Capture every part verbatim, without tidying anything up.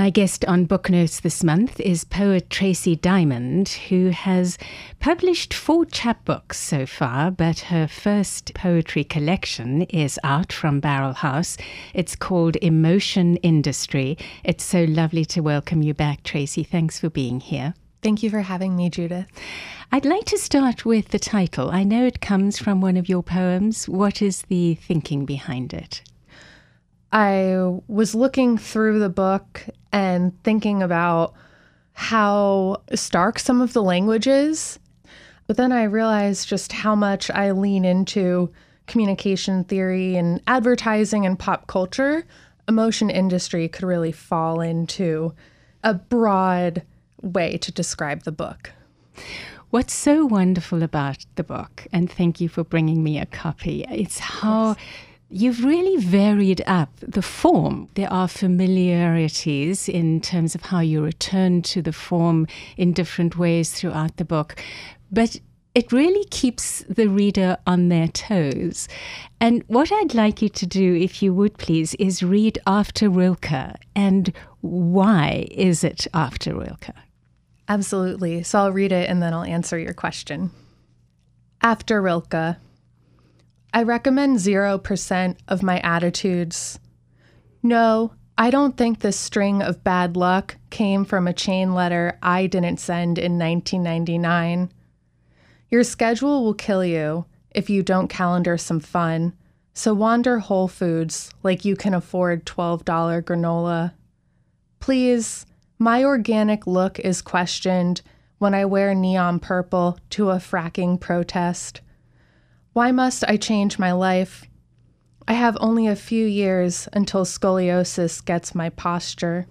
My guest on Book Notes this month is poet Tracy Diamond, who has published four chapbooks so far, but her first poetry collection is out from Barrel House. It's called Emotion Industry. It's so lovely to welcome you back, Tracy. Thanks for being here. Thank you for having me, Judith. I'd like to start with the title. I know it comes from one of your poems. What is the thinking behind it? I was looking through the book and thinking about how stark some of the language is, but then I realized just how much I lean into communication theory and advertising and pop culture. Emotion industry could really fall into a broad way to describe the book. What's so wonderful about the book, and thank you for bringing me a copy, it's how yes. You've really varied up the form. There are familiarities in terms of how you return to the form in different ways throughout the book, but it really keeps the reader on their toes. And what I'd like you to do, if you would please, is read After Rilke. And why is it After Rilke? Absolutely. So I'll read it and then I'll answer your question. After Rilke. I recommend zero percent of my attitudes. No, I don't think this string of bad luck came from a chain letter I didn't send in nineteen ninety-nine. Your schedule will kill you if you don't calendar some fun, so wander Whole Foods like you can afford twelve dollars granola. Please, my organic look is questioned when I wear neon purple to a fracking protest. Why must I change my life? I have only a few years until scoliosis gets my posture.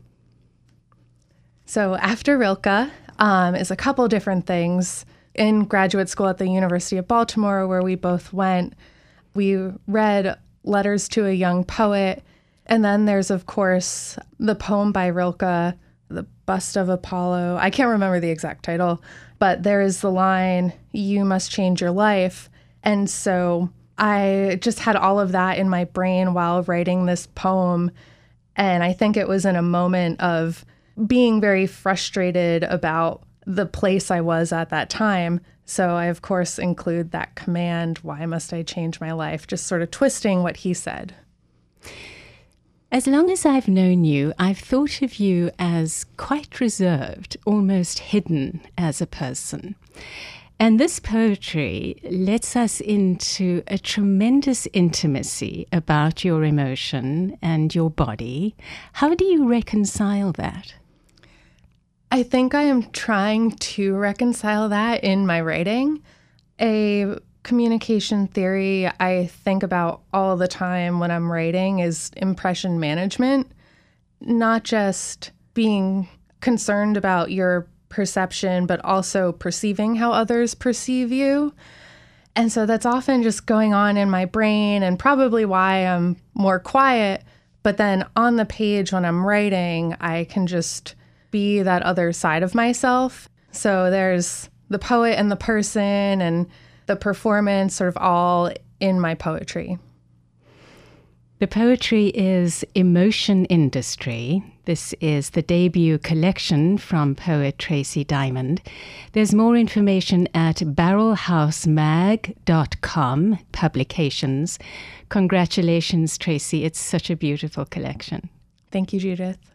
So After Rilke um, is a couple different things. In graduate school at the University of Baltimore, where we both went, we read Letters to a Young Poet. And then there's, of course, the poem by Rilke, The Bust of Apollo. I can't remember the exact title, but there is the line, "You must change your life." And so I just had all of that in my brain while writing this poem. And I think it was in a moment of being very frustrated about the place I was at that time. So I, of course, include that command, "Why must I change my life?" Just sort of twisting what he said. As long as I've known you, I've thought of you as quite reserved, almost hidden as a person. And this poetry lets us into a tremendous intimacy about your emotion and your body. How do you reconcile that? I think I am trying to reconcile that in my writing. A communication theory I think about all the time when I'm writing is impression management, not just being concerned about your perception, but also perceiving how others perceive you. And so that's often just going on in my brain and probably why I'm more quiet. But then on the page when I'm writing, I can just be that other side of myself. So there's the poet and the person and the performance sort of all in my poetry. The poetry is Emotion Industry. This is the debut collection from poet Tracy Diamond. There's more information at barrel house mag dot com, publications. Congratulations, Tracy. It's such a beautiful collection. Thank you, Judith.